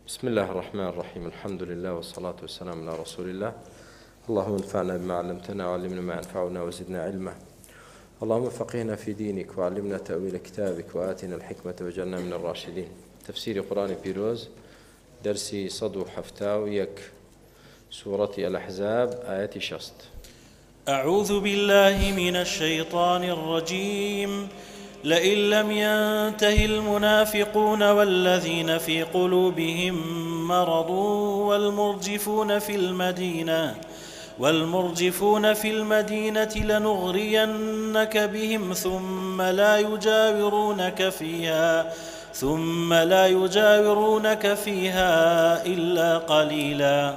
بسم الله الرحمن الرحيم الحمد لله والصلاة والسلام على رسول الله اللهم انفعنا بما علمتنا وعلمنا ما ينفعنا وزدنا علما اللهم فقهنا في دينك وعلمنا تأويل كتابك وآتنا الحكمة وجعلنا من الراشدين تفسير قرآن بيروز درسي صدو حفتاو يك سورة الأحزاب آية شست أعوذ بالله من الشيطان الرجيم لئن لم ينته المنافقون والذين في قلوبهم مرض والمرجفون في المدينة لنغرينك بهم ثم لا يجاورونك فيها إلا قليلا.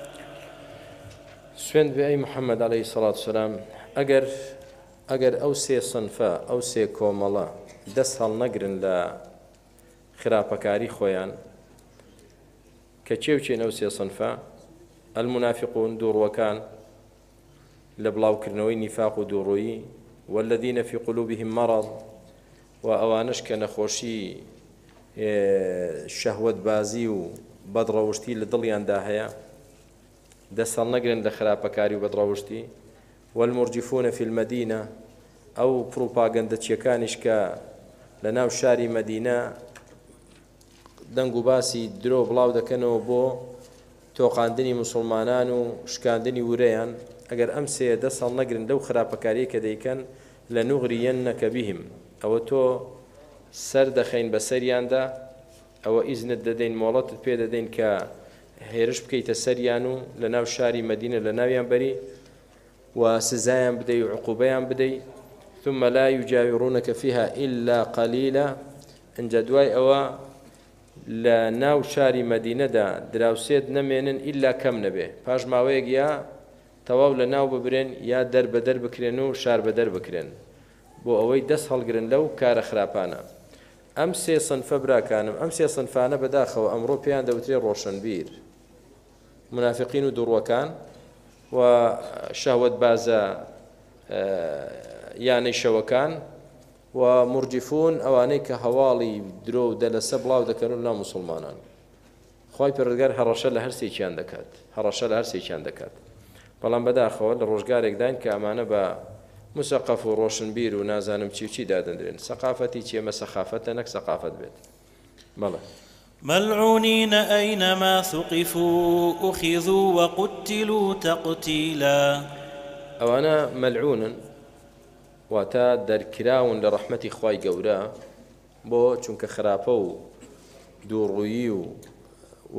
سوێن بێ ئەی محەممەد عەلەیهی سەڵات وسەلام ئەگەر ئەو سێ سنفە ئەو سێ کۆمەڵە دەست هەڵنەگرن لە خراپەکاری خۆیان کە چێوچێن ئەو سێ سنفە المنافقون دووڕوەکان لە بڵاوکردنەوەی نیفاق و دووڕوویی والذین في قلوبهم مرض و ئەوانش کە نەخۆشی شەهوەت بازی و بەدڕەوشتی لە دڵیاندا هەیە دەست هەڵنەگرن لە خراپەکاری و بەدڕەوشتی والمرجفون في المدينة ئەو پروپاگەندەچیەکانیش کە لە ناو شاری مەدینە دەنگ و باسی درۆ بڵاو دەکەنەوە بۆ تۆقاندنی موسڵمانان و شکاندنی ورەیان ئەگەر ئەم سێ دەست هەڵنەگرن لەو خراپەکاریە کە دەیکەن لەنوغریەنەکە بهم ئەوە تۆ سەر دەخەین بە سەریاندا ئەوە ئیزنت دەدەین مۆڵەتت پێ دەدەین کە هێرش بکەیتە سەریان و لە ناو شاری مەدینە لە ناویان بەری و سزایان بدەی و عقوبەیان بدەی ثم لا يجاورونك فيها إلا قليلا ئەنجا دوای ئەوە لە ناو شاری مەدینەدا دراوسێت نەمێنن ئیلا کەم نەبێ پاش ماوەیەک یا تەواو لە ناو ببرێن یا دەر بە دەر بکرێن و شار بە دەر بکرێن بۆ ئەوەی دەست هەڵگرن لەو کارە خراپانە. ئەم سێ سنفە براکانم ئەم سێ سنفانە بەداخەوە ئەمڕۆ پێیان دەوترێ ڕۆشنبیر منافقین و دووڕوەکان و شەهوەت بازە یانەی شەوەکان و مرجفون ئەوانەی کە هەواڵی درۆ و دەلەسە بڵاو دەکەن و ناو موسڵمانان خی پەروەردگار هەڕەشە لە هەر سێکیان دەکات بەڵام بەداخەوە لە ڕۆژگارێکداین کە ئەمانە بە مسەقەف و ڕۆشنبیر و نازانم چی دادەندرێن سەقافەتی چێمە سەخافەتە نەک سەقافەت بێت بەڵێ ملعونين أينما ثقفوا أخذوا وقتلوا تقتيلا ئەوانە مەلعونن واتە دەرکراون لە ڕەحمەتی خوای گەورە بۆ چونکە خراپە و دووڕوویی و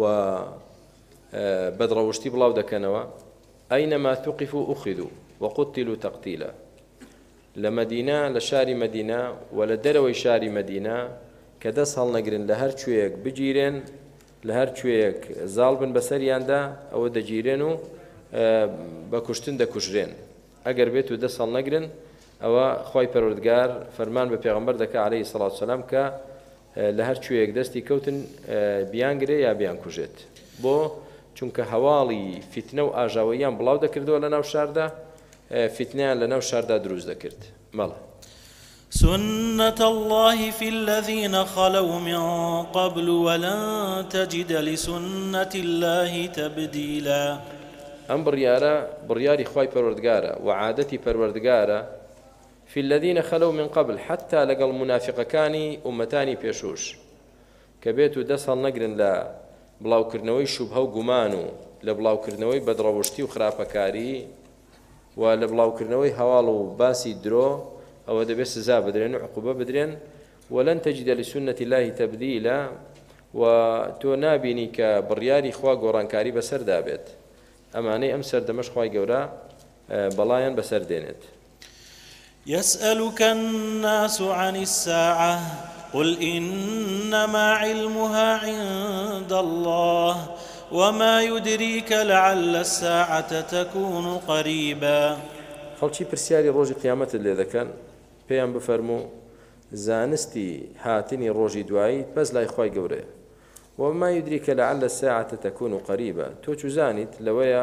بەدڕەوشتی بڵاو دەکەنەوە ئەینەما ثقفوا أخذوا وقتلوا تقتيلا لە مەدینە لە شاری مەدینە و لە دەرەوەی شاری مەدینە کە دەست هەڵنەگرن لە هەر کوێیەک بگیرێن لە هەر کوێیەک زاڵ بن بەسەریاندا ئەوە دەگیرێن و بە کوشتن دەکوژرێن ئەگەر بێت و دەست هەڵنەگرن ئەوە خی پەروەردگار فەرمان بە پێغەمبەر دەکات عەلەیهی سەڵات وسەلام کە لە هەر کوێیەک دەستی کەوتن بیانگرێ یا بیان کوژێت بۆ چونکە هەواڵی فیتنە و ئاژاوەیان بڵاو دەکردەوە لە ناو شاردا فیتنەیان لە ناو شاردا دروست دەکرد. مەڵە سنة الله في الذين خلوا من قبل ولن تجد لسنة الله تبديلا. ئەم بڕیاری خوای پەروەردگارە و عادەتی پەروەردگارە في الذين خلوا من قبل حتى لەگەڵ منافقەکانی ئومەتانی پێشوش کە بێت و دەست هەڵنەگرن لە بڵاوکردنەوەی شوبهە و گومان و لە بڵاوکردنەوەی بەدڕەوشتی و خراپەکاری و لە بڵاوکردنەوەی هەواڵ و باسی درۆ ئەوە دەبێت سزا بدرێن و عقوبە بدرێن ولن تجد لسنة الله تبديلا و تۆ نابینی کە بڕیاری خوا گۆڕانکاری بەسەردا بێت ئەمانەی ئەم سەردەمەش خوای گەورە بەڵایان بەسەر دێنێت. يسألك الناس عن الساعة قل إنما علمها عند الله وما يدريك لعل الساعة تكون قريبا. خەڵکی پرسیاری ڕۆژی قیامەتت لێ دەکەن پێیان بفەرموو زانستی هاتنی ڕۆژی دوایی بەس لای خوای گەورەیە وما يدريك لعل الساعة تكون قريبا تۆ چ زانیت لەوەیە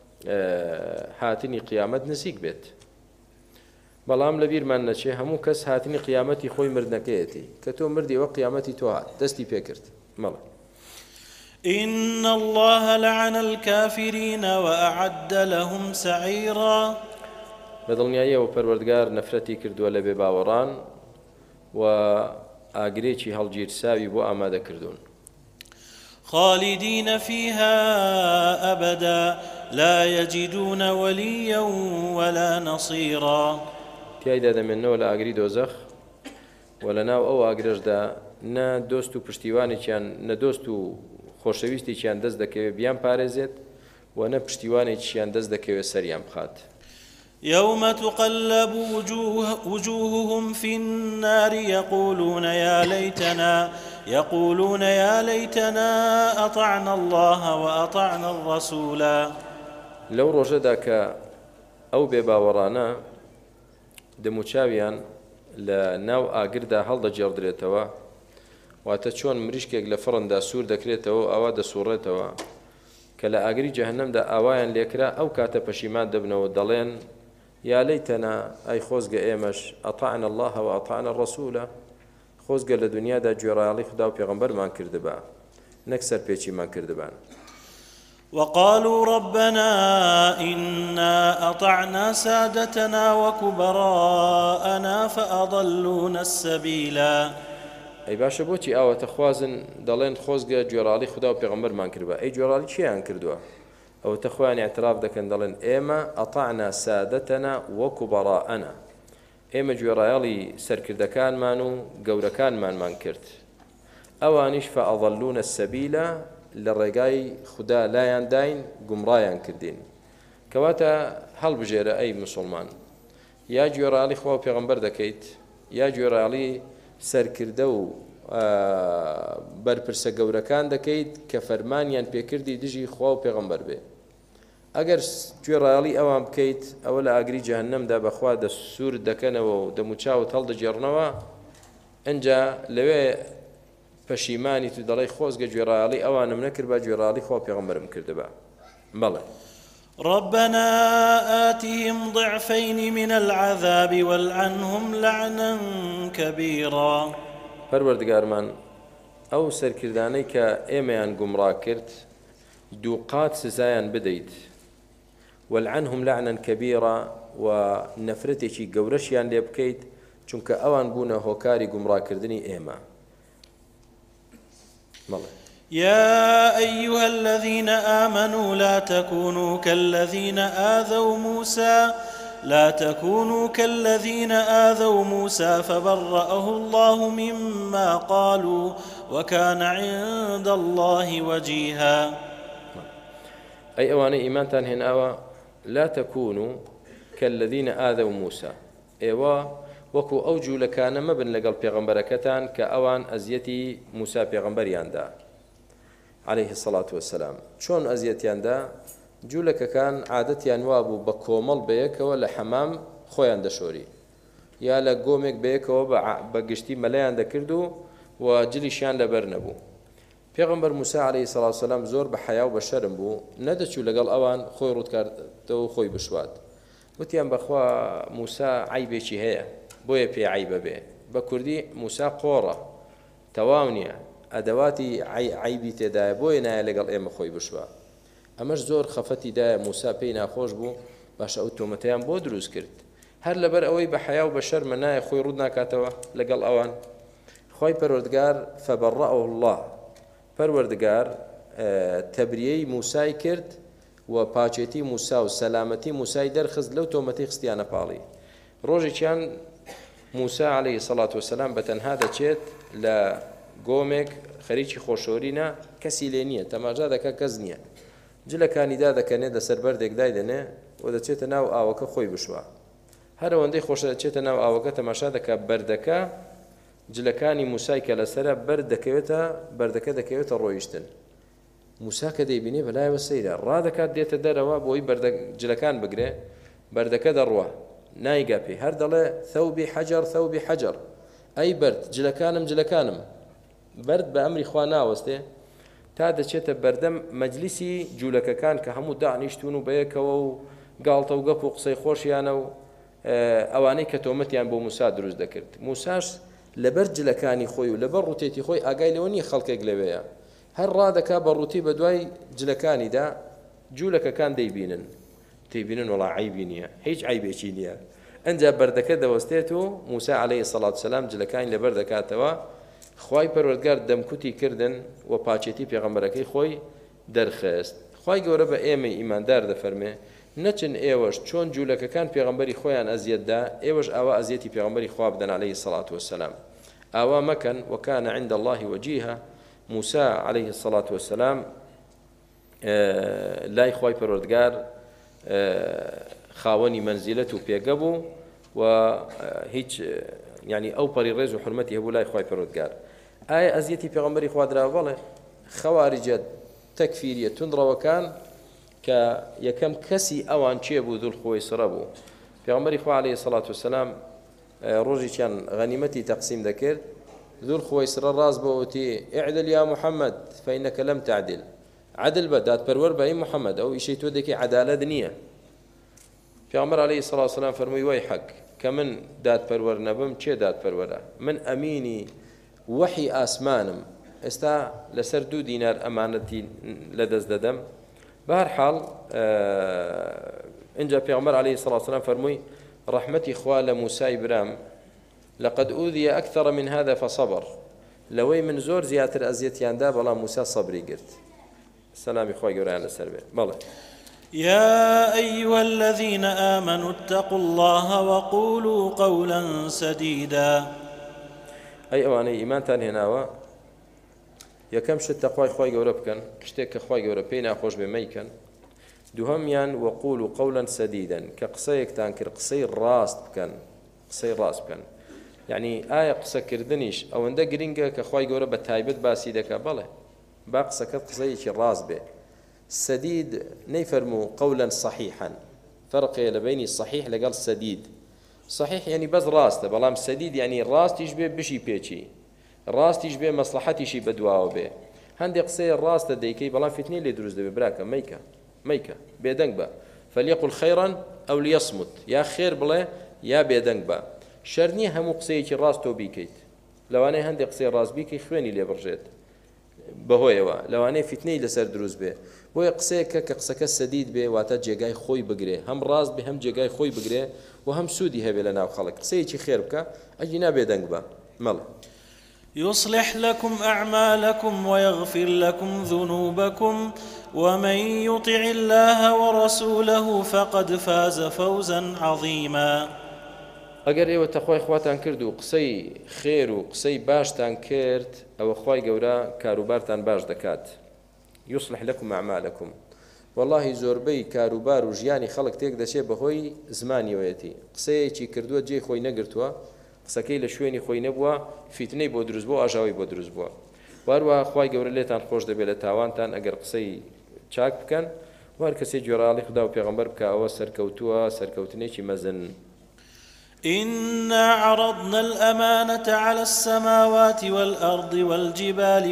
هاتنی قیامەت نزیک بێت بەڵام لەبیرمان نەچێ هەموو کەس هاتنی قیامەتی خۆی مردنەکەیەتی کە تۆ مردی وە قیامەتی تۆ هات دەستی پێکرد مەڵێ إن الله لعن الكافرين وأعد لهم سعيرا. بەدڵنیاییەوە پەروەردگار نەفرەتی کردووە لە بێباوەڕان و ئاگرێکی هەڵگیرساوی بۆ ئامادە کردوون. خالدين فيها أبدا لا يجدون وليا ولا نصيرا. تیایدا دەمێننەوە لە ئاگری دۆزەخ و لەناو ئەو ئاگرەشدا نە دۆست و پشتیوانێکیان نە دۆست و خۆشەویستێکیان دەست دەکەوێت بیان پارێزێت و نە پشتیوانێکیان دەست دەکەوێت سەریان بخات. يوم تقلب وجوههم في النار يقولون يا ليتنا أطعنا الله وأطعنا الرسولا. لەو ڕۆژەدا کە ئەو بێباوەڕانە دەموچاویان لە ناو ئاگردا هەڵدەجێڕدرێتەوە واتە چۆن مریشکێک لە فڕندا سوور دەکرێتەوە ئاوا دەسوڕێتەوە کە لە ئاگری جەهەنەمدا ئاوایان لێکرا ئەو کاتە پەشیمان دەبنەوە دەڵێن یا لەیتەنا ئەی خۆزگە ئێمەش ئەطعنا الله وأطعنا الرسول خۆزگە لە دنیادا گوێڕایەڵی خدا و پێغەمبەرمان کردبا نەک سەرپێچیمان کردبان. وقالوا ربنا إنا أطعنا سادتنا وكبراءنا فأضلونا السبيلا. ئەی باشە بۆچی ئاوەتە خوازن دەڵێن خۆزگە گوێڕاڵی خدا و پێغەمبەرمان کردبا ئەی گوێڕاڵی چیان کردووە؟ ئەوەتە خۆیان اعتراف دەکەن دەڵێن ئێمە ئەطعنا سادەتەنا وەکوبەڕائەنا ئێمە گوێڕایەڵی سەرکردەکانمان و گەورەکانمانمان کرد ئەوانیش فەئەضەلوونە السەبیلە لە ڕێگای خدا لایان داین گومڕایان کردین. کەواتە هەڵبژێرە ئەی موسڵمان یا گوێڕایەڵی خوا و پێغەمبەر دەکەیت یا گوێڕایەڵی سەرکردە و بەرپرسە گەورەکان دەکەیت کە فەرمانیان پێکردی دژی خوا و پێغەمبەر بێ. ئەگەر گوێڕایەڵی ئەوان بکەیت ئەوە لە ئاگری جەهەنەمدا بەخوا دەسوور دەکەنەوە و دەموچاوت هەڵدەجێڕنەوە ئەنجا لەوێ پەشیمانی تو دەڵێ خۆزگە گوێڕایەڵی ئەوانم نەکرد بە گوێڕایەڵی خوا و پێغەمبەرم کردبا. بەڵێ ربنا آتهم ضعفين من العذاب والعنهم لعنا كبيرا. پەروەردگارمان ئەو سەرکردانەی کە ئێمەیان گومڕا کرد دوو قات سزایان بدەیت والعنهم لعنا كبيرا و نەفرەتێکی گەورەشیان لێ بکەیت چونکە ئەوان بوونە هۆکاری گومڕاکردنی ئێمە. بەڵێ يا أيها الذين آمنوا لا تكونوا كالذين آذوا موسى فبرأه الله مما قالوا وكان عند الله وجيها. أي أواني إيمانتان هناوا لا تكونوا كالذين آذوا موسى إيوا وكو أوجو لكان مبن لقل پیغمبركتان كأوان أزيتي موسى پیغمبريان دا عليه الصلاة والسلام. شون أزيتيان دا جوولەکەکان عادەتیان وا بوو بە کۆمەڵ بەیەکەوە لە حەمام خۆیان دەشۆری یا لە گۆمێک بەیەکەوە بە گشتی مەلەیان دەکرد و جلیشیان لەبەر نەبوو. پێغەمبەر موسا عەلەیهی سەڵات وسەلام زۆر بە حەیا و بە شەرم بوو نەدەچوو لەگەڵ ئەوان خۆی ڕوودکاردەوە خۆی بشوات. وتیان بەخوا موسا عیبێکی هەیە بۆیە پێ عیبە بێ. بە کوردی موسا قۆڕە تەواو نییە ئەدەواتی عیبی تێدایە بۆیە نایە لەگەڵ ئێمە خۆی بشوە. ئەمەش زۆر خەفەتی دایە موسا پێی ناخۆش بوو باشە ئەو تۆمەتەیان بۆ دروست کرد هەر لەبەر ئەوەی بە حەیا و بە شەرمە نایە خۆی ڕوود ناکاتەوە لەگەڵ ئەوان. خۆی پەروەردگار فەبەڕەئەه الله پەروەردگار تەبریەی موسای کرد و پاچێتی موسا و سەلامەتی موسای دەرخست لەو تۆمەتەی خستیانە پاڵی. ڕۆژێکیان موسا عەلەیهی سەڵات وسەلام بەتەنها دەچێت لە گۆمێک خەریکی خۆشەوەرینە کەسی لێ نییە تەماشا دەکا کەس نییە جلەکانیدا دەکەنێت لەسەر بەردێک دایدەنێ و دەچێتە ناو ئاوەکە خۆی بشوە. هەر ئەوەندەی خۆشە دەچێتە ناو ئاوەکە تەماشا دەکا بەردەکە جلەکانی موسای کە لەسرە بەردەکە دەکەوێتە ڕۆیشتن. موسا کە دەیبینێ بەلایەوە سەیرە ڕادەکات دێتە دەرەوە بۆی جلەکان بگرێ بەردەکە دەڕوە نایگا پێی هەر دەڵێ ثەوبی حەجەر ئەی بەرد جلەکانم بەرد بە ئەمری خوا ناوەستێ تا دەچێتە بەردەم مەجلیسی جوولەکەکان کە هەموو دانیشتون و بەیەکەوە و گاڵتە و گەپ و قسەی خۆشیانە و ئەوانەی کە تۆمەتیان بۆ موسا دروست دەکرد. موساش لەبەر جلەکانی خۆی و لەبەر ڕوتێتی خۆی ئاگای لەوە نیە خەڵکێک لەوەیە هەر ڕادەکا بەڕووتی بە دوای جلەکانیدا جوولەکەکان دەیبینن وەڵا عیبی نییە، هیچ عیبێکی نییە. ئەنجا بەردەکە دەوەستێت و موسا عەلەیهی سەڵات وسەلام جلەکانی لەبەر دەکاتەوە. خوای پەروەردگار دەمکوتی کردن و پاچێتی پێغەمبەرەکەی خۆی دەرخست. خوای گەورە بە ئێمەی ئیماندار دەفەرمێ نەچن ئێوەش چۆن جوولەکەکان پێغەمبەری خۆیان ئەزیەتدا ئێوەش ئاوا ئەزیەتی پێغەمبەری خوا بدەن عەلەیهی سەڵات وسەلام. ئاوا مەکەن وەکانە عیند الله وەجیها. موسا عەلەیهی سەڵات وسەلام لای خوای پەروەردگار خاوەنی مەنزیلەت و پێگە بوو و هیچ یعنی ئەو پەری ڕێز و حورمەتی هەبوو لای خوای پەروەردگار. ئایا ئەزیەتی پێغەمبەری خوا درا؟ بەڵێ. خەواریجە تەکفیریە توندڕەوەکان کە یەکەم کەسی ئەوان چێ بوو؟ دوولخوەیسرە بوو. پێغەمبەری خوا عەلەیهی سەڵات وسەلام ڕۆژێکیان غەنیمەتی تەقسیم دەکرد، دوولخوەیسرە ڕاست بەوتی ئیعدل یا محەممەد فەئینەکە لەم تعدل. عدل بە دادپەروەر بە ئەی محەممەد، ئەو ئیشەی تۆ دەکەی عەدالەت نییە. پێغەمبەر عەلەیهی سەڵات وسەلام فەرمووی وەی حەق کە من دادپەروەر نەبم چێ دادپەروەرە؟ من ئەمینی وەحی ئاسمانم، ئێستا لەسەر 2 دینار ئەمانەتی لەدەست دەدەم. بەهەرحاڵ اینجا پێغەمبەر عەلەیهی سەڵات وسەلام فەرمووی ڕەحمەتی خوا لە موسای برام لەقەد ئوذیە ئەکثەر من هذا فصبر. لەوەی من زۆر زیاتر ئەزیەتیاندا بەڵام موسا سەبری گرت. سەلامی خوای گەورەیان لەسەر بێت. بەڵێ. يا أيها الذين آمنوا اتقوا الله وقولوا قولا سديدا. أي أواني إيمانتان هناوە یەکەم شت تەقوای خوای گەورە بکەن، شتێک کە خوای گەورە پێی ناخۆش بێ مەیکەن. دووهەمیان وەقولوا قولا سديدا کە قسەیەکتان کرد قسەی ڕاست بکەن، قسەی ڕاست بکەن. یعنی ئایا قسەکردنیش ئەوەندە گرنگە کە خوای گەورە بە تایبەت باسی دەکات؟ بەڵێ. با قسەکەت قسەیەکی ڕاست بێ. سديد نيفرمو قولا صحيحا، فرق بين الصحيح لقال سديد. صحيح يعني بس راسته، بلام سديد يعني راست يشبه بشي بيشي، راست يشبه مصلحتي شي بدواو به. هندي قصي الراست ديكي بلام فتني اللي دروز دبي براكا ميكا بيدنق با فليقل خيرا او ليصمت، يا خير بلا يا بيدنق با. شرني همو قصيكي راستو بيكيت، لو انا هندي قصي راست بيكي خويني اللي برجيت بەهۆیەوە لەوانەیە فتنەی لەسەر دروست بێ. بۆیە قسەیەکە کە قسەکە سەدید بێ واتە جێگای خۆی بگرێ، هەم ڕاست بێ هەم جێگای خۆی بگرێ و هەم سوودی هەبێ لە ناو خەڵک. قسەیەکی خێر بکە ئەگی نابێ دەنگ بە. مەڵێ. يصلح لكم أعمالكم ويغفر لكم ذنوبكم ومن يطع الله ورسوله فقد فاز فوزا عظيما. ئەگەر ئێوە تەخوای خواتان کرد و قسەی خێر و قسەی باشتان کرد ئەوە خوای گەورە کاروبارتان باش دەکات. یوصلح لەکم ئەعمالەکم. واللهی زۆربەی کاروبار و ژیانی خەڵک تێک دەچێت بەهۆی زمانیەوەیەتی. قسەیەکی کردووە جێی خۆی نەگرتووە، قسەکەی لە شوێنی خۆی نەبووە، فیتنەی بۆ دروست بووە، ئاژاوی بۆ دروست بووە. واروە خوای گەورە لێتان خۆش دەبێت لە تاوانتان ئەگەر قسەی چاک بکەن و هەر کەسێک گوێڕاڵی خدا و پێغەمبەر بکە ئەوە سەرکەوتووە سەرکەوتنێکی مەزن. إنا عرضنا الأمانة على السماوات والأرض والجبال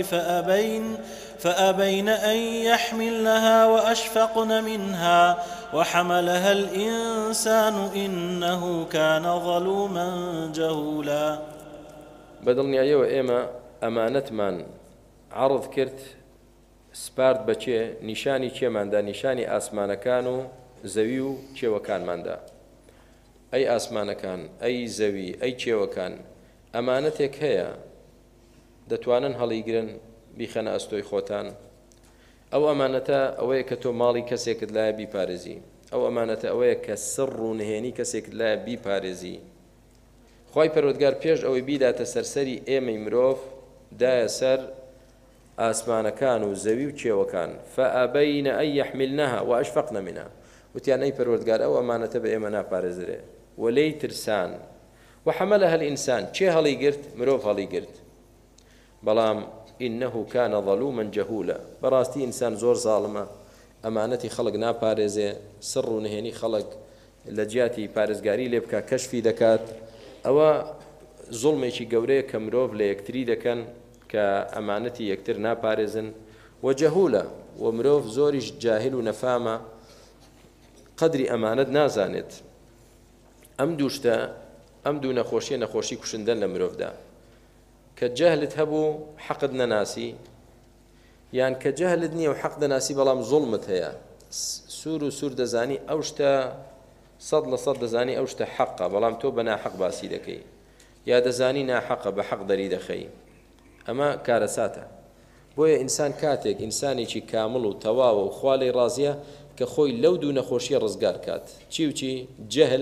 فأبين أن يحملنها وأشفقن منها وحملها الإنسان إنه كان ظلوما جهولا. بدلني أيوة إيما أمانتمان عرض كرت سپارت بچێ نیشانی چێماندا نیشانی ئاسمانەکان و زەوی و چێوەکانماندا. ئەی ئاسمانەکان ئەی زەوی ئەی چێوەکان ئەمانەتێک هەیە دەتوانن هەڵیگرن بیخەنە ئەستۆی خۆتان. ئەو ئەمانەتە ئەوەیە کە تۆ ماڵی کەسێکت لایە بیپارێزی، ئەو ئەمانەتە ئەوەیە کە سڕ و نهێنی کەسێکت لایە بیپارێزی. خوای پەروەردگار پێش ئەوەی بیداتە سەرسەری ئێمەی مرۆڤ دایە سەر ئاسمانەکان و زەوی و چێوەکان فەئەبەینە ئەن یەحملنەها وەئەشفەقنە منها. وتیان ئەی پەروەردگار ئەو ئەمانەتە بە ئێمە ناپارێزرێ وەلەی ترسان وحەمەلەها الئینسان چێ هەڵی گرت؟ مرۆڤ هەڵی گرت. بەڵام ئینەهو کانە ظەلوومەن جەهوولە، بەڕاستی ئینسان زۆر زاڵمە، ئەمانەتی خەڵک ناپارێزێ، سڕ و نهێنی خەڵک لە جیاتی پارێزگاری لێ بکە کەشفی دەکات. ئەوە زوڵمێکی گەورەیە کە مرۆڤ لە یەکتری دەکەن کە ئەمانەتی یەکتر ناپارێزن و جەهوولە و مرۆڤ زۆریش جاهل و نەفامە، قەدری ئەمانەت نازانێت. ئەم دووشتە ئەم دوو نەخۆشیە نەخۆشی کوشندن لە مرۆڤدا کە جەهلت هەبوو حەقت نەناسی، یان کە جەهلت نییە و حەق دەناسی بەڵام زوڵمت هەیە سوور و سوور دەزانی ئەو شتە 100% دەزانی ئەو شتە حەقە بەڵام تۆ بە ناحەق باسی دەکەی یا دەزانی ناحەقە بە حەق دەری دەخەی ئەمە کارەساتە بۆیە ئینسان کاتێک ئینسانێکی کامڵ و تەواوە و خوا لێی ڕازیە کە خۆی لەو دوو نەخۆشیە ڕزگار کات چی و چی جەهل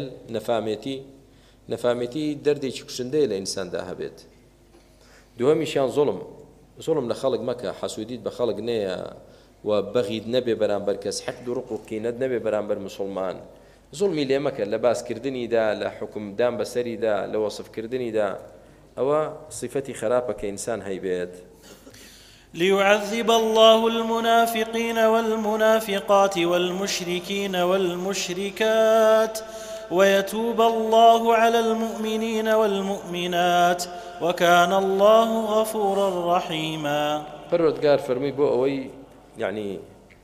نەفامێتی دەردێکی کوشندەیە لە ئینساندا هەبێت دووەمیشیان زوڵم لە خەڵک مەکە حەسوودیت بە خەڵک نەیە و بەغید نەبێ بەرامبەر کەس حەقد و ڕق و قینەت نەبێ بەرامبەر مسلمان زوڵمی لێ مەکە لە باسکردنیدا لە حکومدان بەسەریدا لە وەسفکردنیدا ئەوە صفەتی خراپە کە ئینسان هەیبێت ليعذب الله المنافقين والمنافقات والمشركين والمشركات ويتوب الله على المؤمنين والمؤمنات وكان الله غفورا رحيما پەروەردگار فەرمووی بۆ ئەوەی یعنی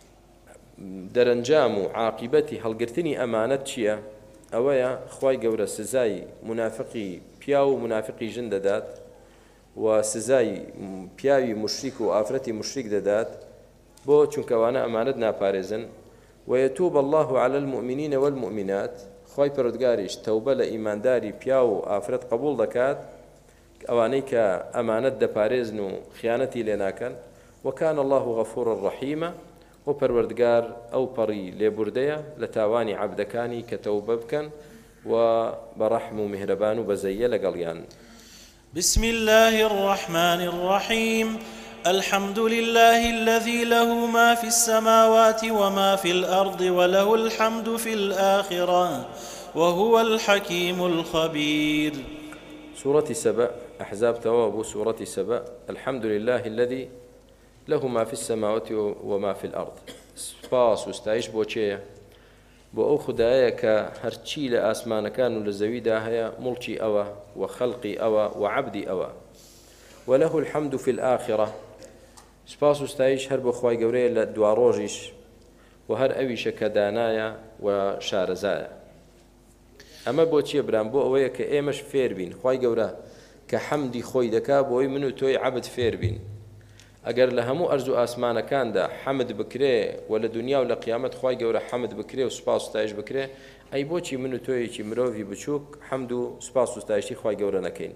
دەرەنجام و عاقبەتی هەڵگرتنی ئەمانەت چییە ئەوەیە خوای گەورە سزای منافقی پیا و منافقی ژن دەدات و سزای پیاوی مشریک و ئافرەتی مشریک دەدات بۆ چونکەوانە ئەمانەت ناپارێزن ويتوب الله على المؤمنين والمؤمنات خوای پەروەردگاریش تەوبە لە ئیمانداری پیا و ئافرەت قبول دەکات ئەوانەی کە ئەمانەت دەپارێزن و خیانەتی لێ ناکەن وكان الله غفورا رحيما و پەروەردگار ئەو پەڕی لێبوردەیە لە تاوانی عەبدەکانی کە تەوبە بکەن و بەڕەحم و میهرەبان و بەزەیە لەگەڵیان بسم الله الرحمن الرحيم الحمد لله الذي له ما في السماوات وما في الأرض وله الحمد في الآخرة وهو الحكيم الخبير سورة سبأ أحزاب تواب سورة سبأ الحمد لله الذي له ما في السماوات وما في الأرض سپاس و ستایش بۆ چێیە بۆ ئەو خودایە کە هەرچی لە ئاسمانەکان و لە زەویدا هەیە مڵکی ئەوە و خەڵقی ئەوە و عەبدی ئەوە وله الحمد في الآخرة سپاس و ستایش هەر بۆ خوای گەورەیە لە دوا ڕۆژیش و هەر ئەویشە کە دانایە و شارەزایە ئەمە بۆ چییە برام بۆ ئەوەیە کە ئێمەش فێر بین خوای گەورە کە حەمدی خۆی دەکا بۆی من و تۆی عەبد فێر بین ئەگەر لە هەموو ئەرز و ئاسمانەکاندا حەمد بکرێ و لە دنیا و لە قیامەت خوای گەورە حەمد بکرێ و سوپاس و ستایش بکرێ ئەی بۆچی من و تۆیەکی مرۆڤی بچووک حەمد و سوپاس و ستایشی خوای گەورە نەکەین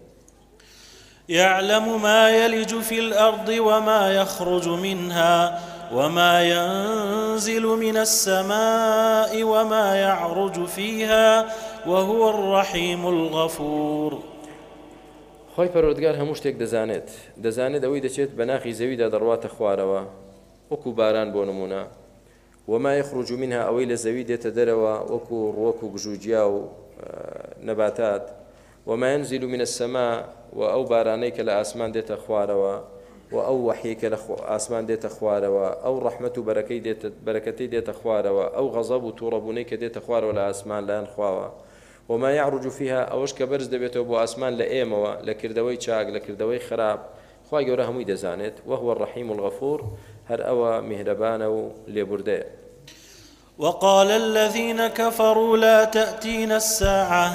يعلم ما يلج في الأرض وما يخرج منها وما ينزل من السماء وما يعرج فيها وهو الرحيم الغفور خۆی پەروەردگار هەموو شتێک دەزانێت ئەوەی دەچێت بە ناخی زەویدا دەڕواتە خوارەوە وەکو باران بۆ نمونە وما يخرج منها ئەوەی لە زەوی دێتە دەرەوە وەکو ڕۆک و گژوجیا و نەباتات وما ينزل من السماء و ئەو بارانەی کە لە ئاسمان دێتە خوارەوە و ئەو وەحیی کە لە ئاسمان دێتە خوارەوە ئەو ڕەحمەت و بەرەکەتەی دێتە خوارەوە ئەو غەزەب و تووڕەبوونەی کە دێتە خوارەوە لە ئاسمان لایەن خواوە وما يعرج فيها ئەوەش کە بەرز دەبێتەوە بۆ ئاسمان لە ئێمەوە لە کردەوەی چاک لە کردەوەی خراپ خوای گەورە هەمووی دەزانێت وهو الرحيم الغفور هەر ئەوە میهرەبانە و لێبوردەیە وقال الذين كفروا لا تأتينا الساعة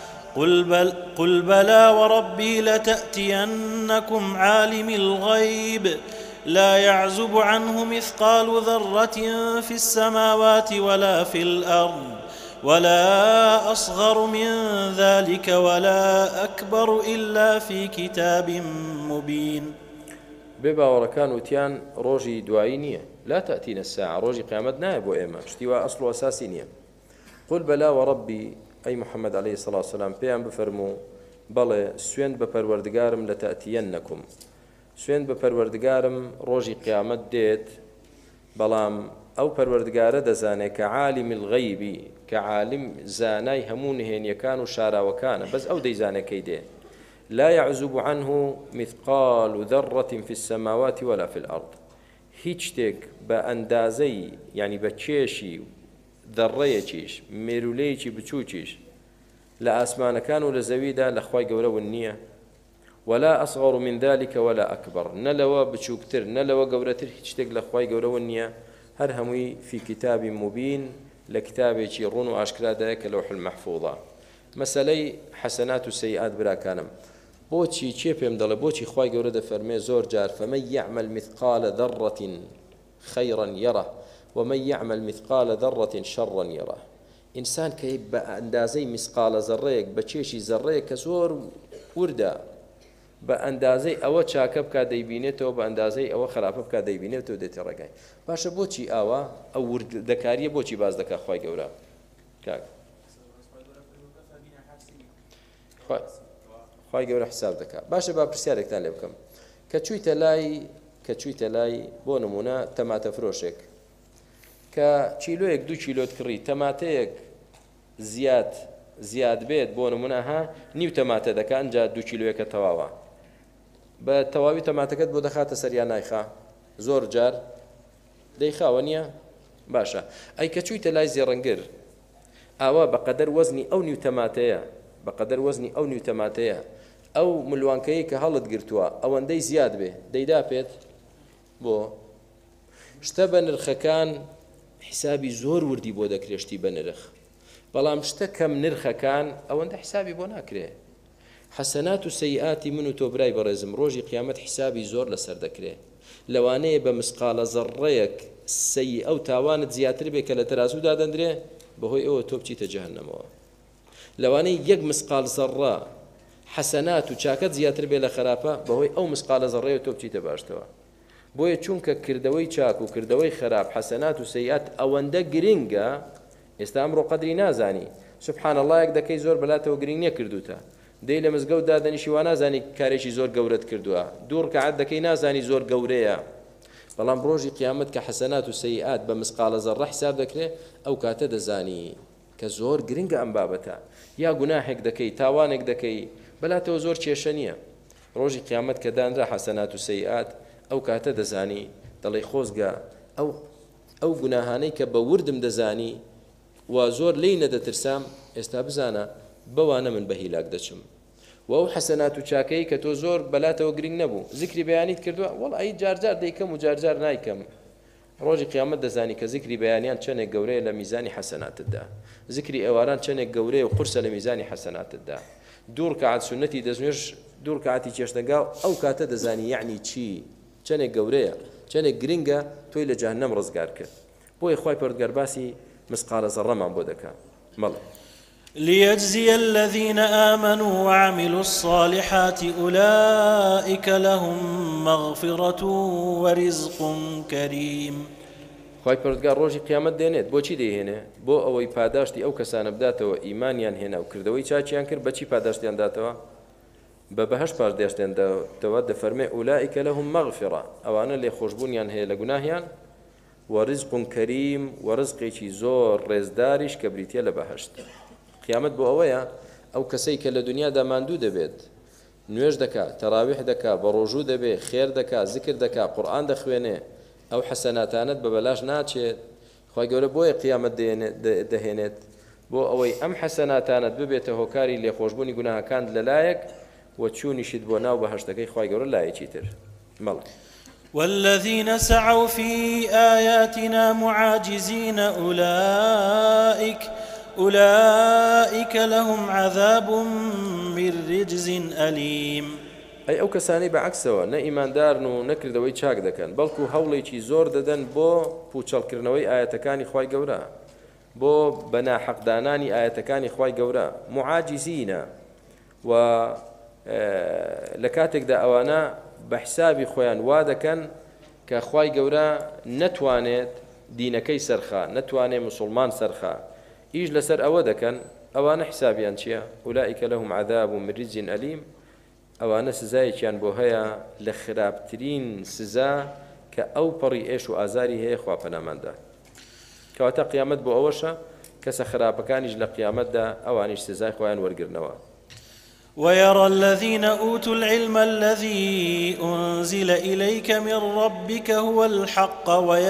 قل بلى وربي لتأتينكم عالم الغيب لا يعزب عنه مثقال ذرة في السماوات ولا في الأرض ولا أصغر من ذلك ولا أكبر إلا في كتاب مبين بباوەڕەکان وتیان ڕۆژی دوایی نییە لا تأتينا الساعة ڕۆژی قیامەت نایە بۆ ئێمە شتیوا ئەسڵ و ئەساسی نییە قل بەلا وەڕەبی ئەی محەممەد عەلەیهی سەڵات وسەلام پێیان بفەرموو بەڵێ سوێند بە پەروەردگارم لە تەئتیەنەکم سوێند بە پەروەردگارم ڕۆژی قیامەت دێت بەڵام ئەو پەروەردگارە دەزانێت کە عالم الغەیبی کە عالم زانای هەموو نهێنیەکان و شاراوەکانە بەس ئەو دەیزانەکەی دێ لا يعزب عنه مثقال ذرة في السماوات ولا في الأرض هیچ شتێک بە ئەندازەی یعنی بە کێشی دەڕەیەکیش مێرولەیەکی بچووکیش لە ئاسمانەکان و لە زەویدا لە خوای گەورەون نییە ولا أصغر من ذلك ولا أكبر نلوا بچووکتر نلوا گەورەتر هیچ شتێک لە خوای گەورەون نییە هەر هەمووی في كتاب مبين لە کتابێکی ڕوون و ئاشکرادایە کە لەوح المەحفوظە مەسەلەی حەسەنات و سەیئات براکانم بۆچی چێ پێم دەڵێ بۆچی خوای گەورە دەفەرمێ زۆر جار فمن يعمل مثقال ذرة خيرا يره ومن يعمل مثقال ذرة شرا يره ئینسان کە بە ئەندازەی مسقالە زەڕەیەک بە چێشی زەڕەیەک کە زۆر وردە بە ئەندازەی ئەوە چاکە بکە دەیبینێتەوە بە ئەندازەی ئەوە خراپە بکە دەیبینێتەوە دێتە ڕێگای باشە بۆچی ئاوا ئەو وردەکاریە بۆچی باز دەکات خوای گەورە کاک خوای گەورە حساب دەکات باشە با پرسیارێکتان لێ بکەم کە چوویتە لای بۆ نمونە تەماتە فرۆشێک کە چیلۆیەک 2 کیلۆت کڕی تەماتەیەک زیاد بێت بۆ نمونە نیو تەماتە دەکات ئەنجا 2 کیلۆیەکە تەواوە بە تەواوی تەماتەکەت بۆ دەخاتە سەریان نایخا زۆر جار دەیخاوە نییە باشە ئەی کە چوویتە لای زێڕەنگر ئاوا بەقەدەر وەزنی ئەو نیو تەماتەیە بەقەدەر وەزنی ئەو نیو تەماتەیە ئەو ملوانکەیە کە هەڵت گرتووە ئەوەندەی زیاد بێ دەیدا پێت بۆ شتە بە نرخەکان حسابی زۆر وردی بۆ دەکرێشتی بە نرخ بەڵام شتە کەم نرخەکان ئەوەندە حسابی بۆ ناکرێ حەسەنات و سەیئاتی من و تۆ برای بەڕێزم ڕۆژی قیامەت حسابی زۆر لەسەر دەکرێ لەوانەیە بە مسقالە زەڕەیەک سەی ئەو تاوانت زیاتر بێ کە لە تەرازوودا دەندرێ بەهۆی ئەوە تۆ بچیتە جەهەنەمەوە لەوانەیە 1 مسقال زەڕە حەسەنات و چاکەت زیاتر بێ لە خراپە بەهۆی ئەو مسقالە زەڕەیە تۆ بچیتە باشتەوە بۆیە چونکە کردەوەی چاک و کردەوەی خراپ حەسەنات و سەیئات ئەوەندە گرنگە ئێستا ئەمڕۆ قەدری نازانی سبحان الله یەک دەکەی زۆر بەلاتەوە گرنگ نەکردوتە دەی لە مزگەوتدا دەنیشی وا نازانی کارێکی زۆر گەورەت کردووە 2 ڕکعات دەکەی نازانی زۆر گەورەیە بەڵام ڕۆژی قیامەت کە حەسەنات و سەیئات بە مسقالە زەڕە حساب دەکرێت ئەو کاتە دەزانی کە زۆر گرنگە ئەم بابەتە یا گوناحێک دەکەی تاوانێک دەکەی بەلاتەوە زۆر کێشە نییە ڕۆژی قیامەت کە دانرا حەسەنات و سەیئات ئەو کاتە دەزانی دەڵێ خۆزگە ئەو گوناهانەی کە بە وردم دەزانی و زۆر لی نەدەترسام ئێستا بزانە بەوانە من بە هیلاک دەچم و ئەو حەسەنات و چاکەی کە تۆ زۆر بەلاتەوە گرنگ نەبوو زیکری بەیانیت کردووە وەڵ ئەی جارجار دەیکەم و جارجار نایکەم ڕۆژی قیامەت دەزانی کە زیکری بەیانیان چەندێک گەورەیە لە میزانی حەسەناتتدا زیکری ئێواران چەندێک گەورەیە و قورسە لە میزانی حەسەناتتدا 2 ڕکعات سونەتی دەزنوێژ 2 ڕکعاتی چێشتەگا ئەو کاتە دەزانی یعنی چی چەندێک گەورەیە چەندێک گرنگە تۆی لە جەهەنەم ڕزگار کرد بۆیە خوای پەروەردگار باسی مسقالە زەڕەمان بۆ دەکات مەڵێ ليجزي الذين آمنوا وعملوا الصالحات أولئك لهم مغفرة ورزق كريم خوای پەروەردگار ڕۆژی قیامەت دێنێت بۆچی دەیهێنێ بۆ ئەوەی پاداشتی ئەو کەسانە بداتەوە ئیمانیان هێنا و کردەوەی چاچیان کرد بەچی پاداشتیان داتەوە بە بەهەشت پاداشتیان داتەوە دەفەرمێ ئولائیکە لەهم مەغفرە ئەوانە لێ خۆشبوونیان هەیە لە گوناهیان وەرزق کەریم وەرزقێکی زۆر ڕێزداریش کە بریتیە لە بەهەشت قیامەت بۆ ئەوەیە ئەو کەسەی کە لە دنیادا ماندوو دەبێت نوێژ دەکات تەراویح دەکات بە ڕۆژوو دەبێت خێر دەکات زیکر دەکات قورئان دەخوێنێ ئەو حەسەناتانت بە بەلاش ناچێت خوای گەورە بۆیە قیامەت دەهێنێت بۆ ئەوەی ئەم حەسەناتانت ببێتە هۆکاری لێخۆشبوونی گوناهەکان لەلایەک و چوونیشت بۆ ناو بەهەشتەکەی خوای گەورە لایەکی تر مەڵێ والذين سعوا في آياتنا معاجزين أولئك لهم عذاب من رجز أليم ئەی ئەو کەسانی بەعەکسەوە نە ئیماندارن و نەکردەوەی چاک دەکەن بەڵکو هەوڵێکی زۆر دەدەن بۆ پوچەڵکردنەوەی ئاەتەکانی خوای گەورە بۆ بەناحەقدانانی ئاەتەکانی خوای گەورە معاجزینە و لە کاتێکدا ئەوانە بە حسابی خۆیان وا دەکەن کە خوای گەورە نەتوانێت دینەکەی سەرخا نەتوانێت موسڵمان سەرخا ئیش لەسەر ئەوە دەکەن ئەوانە حسابیان چییە ئولائیکە لەهم عەذاب من رجز ئەلیم ئەوانە سزایەکیان بۆ هەیە لە خراپترین سزا کە ئەو پەڕی ئێش و ئازاری هەیە خوا پەناماندا کەواتە قیامەت بۆ ئەوەشە کەسە خراپەکانیش لە قیامەتدا ئەوانیش سزای خۆیان وەرگرنەوە ويرى الذين أوتوا العلم الذي أنزل إليك من ربك هو الحق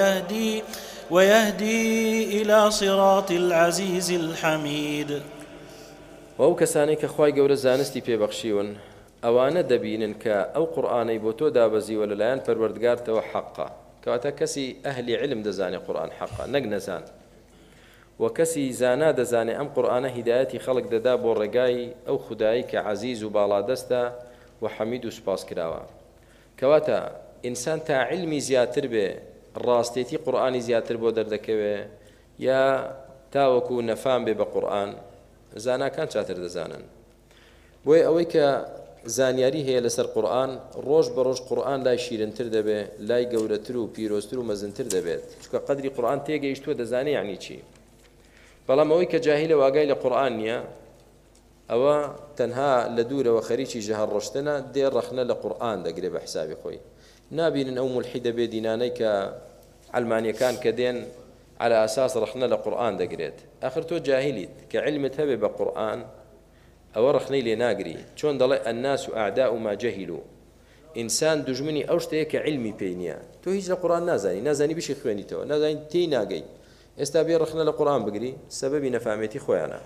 ويهدي إلى صراط العزيز الحميد وأو كساني كخواي قول زانستي ببخشيون ئەوانە دەبینن کە ئەو قورئانەی بۆ تۆ دابەزیوە لەلایەن پەروەردگارتەوە حەقە کەواتە کەسی ئەهلی علم دەزانێت قورئان حەقە نەک نەزان و کەسی زانا دەزانێت ئەم قورئانە هیدایەتی خەڵک دەدا بۆ ڕێگای ئەو خودایی کە عەزیز و باڵادەستە و حەمید و سوپاس کراوە کەواتە ئینسان تا علمی زیاتر بێ ڕاستێتی قورئانی زیاتر بۆ دەردەکەوێ یا تاوەکو نەفام بێ بە قورئان زاناکان چاتر دەزانن بۆیە ئەوەی کە زانیاری هەیە لەسەر قورئان ڕۆژ بە ڕۆژ قورئان لای شیرنتر دەبێت لای گەورەتر و پیرۆزتر و مەزنتر دەبێت چونکە قەدری قورئان تێگەیشتووە دەزانێ یعنی چی بەڵام ئەوەی کە جاهیلە واگای لە قورئان نییە ئەوە تەنها لە دوورەوە خەریکی ژەهەر ڕۆشتنە دێ ڕەخنە لە قورئان دەگرێ بە حسابی خۆی نابینن ئەو مولحیدە بێدینانەی کە علمانیەکان کە دێن على ئاساس ڕەخنە لە قورئان دەگرێت ئاخر تۆ جاهیلیت کە علمت هەبێ بە قورئان ئەوە ڕەخنەی لێ ناگری چۆن دەڵێ الناس ئەعداء ما جەهیلوا ئینسان دوژمنی ئەو شتەیە کە علمی پێی نییە تۆ هیچ لە قورئان نازانی بشی خوێنیتەوە نازانی تێی ناگەی ئێستا بێ ڕەخنە لە قورئان بگری سەبەبی نەفامێتی خۆیانە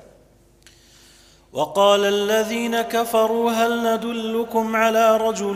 وقال الذين كفروا هل ندلكم على رجل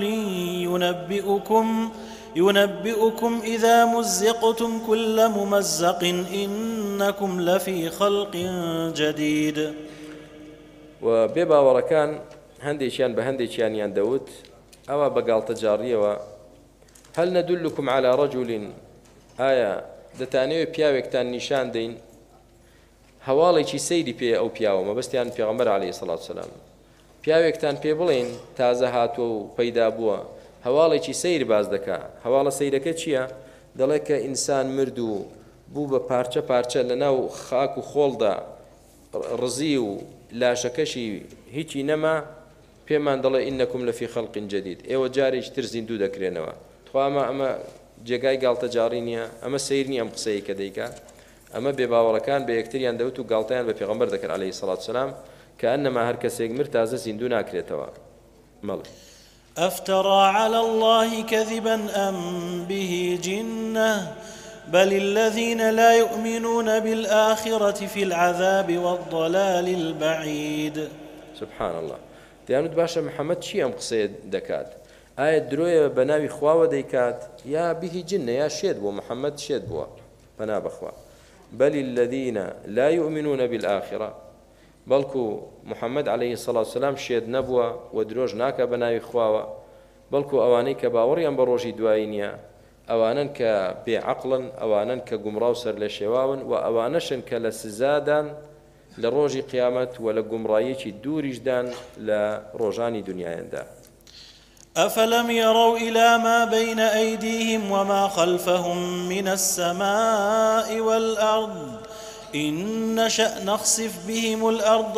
ينبئكم إذا مزقتم كل ممزق إنكم لفي خلق جديد و بێ باوەڕەکان هەندێکیان بە هەندێکیانیان دەوت ئەوە بەگاڵتە جاڕیەوە هەل نەدلكم على رجل ئایا دەتانەوێت پیاوێکتان نیشان دەین هەواڵێکی سەیری پێ ئەو پیاوە مەبەستیان پێغەمبەر عەلەیهی سەڵات وسەلام پیاوێکتان پێ بڵێن تازە هاتووە و پەیدا بووە هەواڵێکی سەیر باز دەکا هەواڵە سەیرەکە چییە دەڵێ کە ئینسان مرد و بوو بە پارچە پارچە لەناو خاک و خۆڵدا ڕزی و لاشەکەشی هیچی نەما پێمان دەڵێ ئینەکم لەفی خەڵقین جەدید ئێوە جارێکی تر زیندوو دەکرێنەوە تخوا ئەمە جێگای گاڵتە جاڕی نییە ئەمە سەیر نییە ئەم قسەی کە دەیکا ئەمە بێباوەڕەکان بە یەکتریان دەوت و گاڵتەیان بە پێغەمبەر دەکرد عەلەیهی سەڵات وسەلام کە ئەنەما هەر کەسێک مرد تازە زیندوو ناکرێتەوە مەڵێ أفترى على الله كذبا أم به جنة بل الذين لا يؤمنون بالآخرة في العذاب والضلال البعيد سبحان الله دەیانوت باشە محەممەد چی ئەم قسەیە دەکات ئایا درۆیە بە ناوی خواوە دەیکات یا بیهی جنە یا شێت بووە محەممەد شێت بووە بەنا بەخوا بل الذين لا يؤمنون بالآخرة بەڵکو محەممەد عەلەیهی سەڵات وسەلام شێت نەبووە و درۆژ ناکە بە ناوی خواوە بەڵکو ئەوانەی کە باوەڕیان بە ڕۆژی دوایی نییە ئەوانن کە بێعەقڵن ئەوانن کە گومڕاو سەر لە شێواون و ئەوانەشن کە لە سزادان لە ڕۆژی قیامەت و لە گومڕاییەکی دووریشدان لە ڕۆژانی دنیایاندا أفلم يروا إلى ما بين أيديهم وما خلفهم من السماء والأرض إن نشأ نخسف بهم الأرض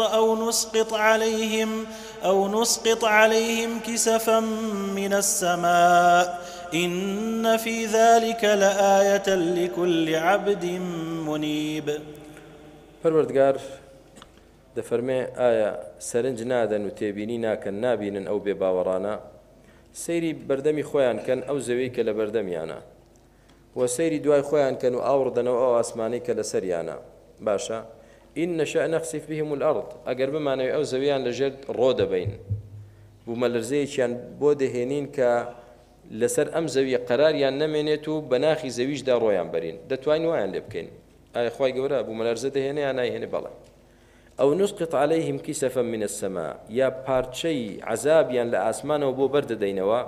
أو نسقط عليهم كسفا من السماء إن في ذلك لآية لكل عبد منيب پەروەردگار دەفەرمێ ئایا سەرنج نادەن و تێبینی ناکەن نابینن ئەو بێباوەڕانە سەیری بەردەمی خۆیان کەن ئەو زەویی کە لە بەردەمیانە و سەیری دوای خۆیان کەن و ئاوڕدەنەوە ئەو ئاسمانەی کە لەسەریانە باشە ئین نەشأ نەخسف بهم الأرض ئەگەر بمانەوێت ئەو زەویان لەژێر ڕۆ دەبەین بوومە لەرزەیەکیان بۆ دەهێنین کە لەسەر ئەم زەویە قەراریان نەمێنێت و بە ناخی زەویشدا ڕۆیان بەرین دەتوانین وایان لێ بکەین ئایا خوای گەورە بوومە لەرزە دەهێنێ یان نایهێنێ بەڵێ ئەو نسقط عليهم كسفا من السماء یا پارچەی عەزابیان لە ئاسمانەوە بۆ بەردەدەینەوە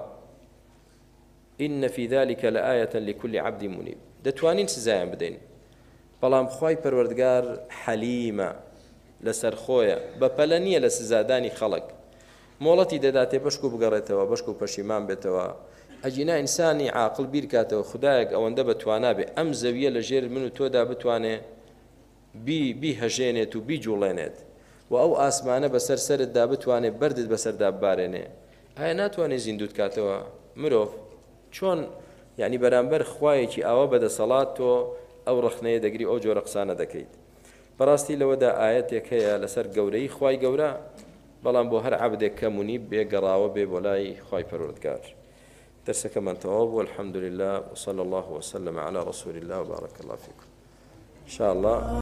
إن في ذلك لآية لكل عبد منيب دەتوانین سزایان بدەین بەڵام خوای پەروەردگار حەلیمە لەسەر خۆیە بەپەلە نییە لە سزادانی خەڵک مۆڵەتی دەداتێ بەشکو بگەڕێتەوە بەشکو پەشیمان بێتەوە ئەجینا ئینسانی عاقڵ بیرکاتەوە خدایەک ئەوەندە بەتوانا بێ ئەم زەویە لە ژێر من و تۆدا بتوانێ بیهەژێنێت و بیجوڵێنێت و ئەو ئاسمانە بەسەر سەرتدا بتوانێت بەردت بەسەردا ببارێنێ ئایا ناتوانێت زیندوت کاتەوە مرۆڤ چۆن یعنی بەرامبەر خوایەکی ئاوە بەدەسەڵات تۆ ئەو ڕەخنەیە دەگری ئەو جۆرە قسانە دەکەیت بەڕاستی لەوەدا ئاەتێک هەیە لەسەر گەورەی خوای گەورە بەڵام بۆ هەر عەبدێک کە منیب بێ گەڕاوە بێ بۆ لای خوای پەروەردگار درسەکەمان تەواو بوو الحەمد لله وصلى الله وسلم على رسول الله وبارك الله فيكم إن شاء الله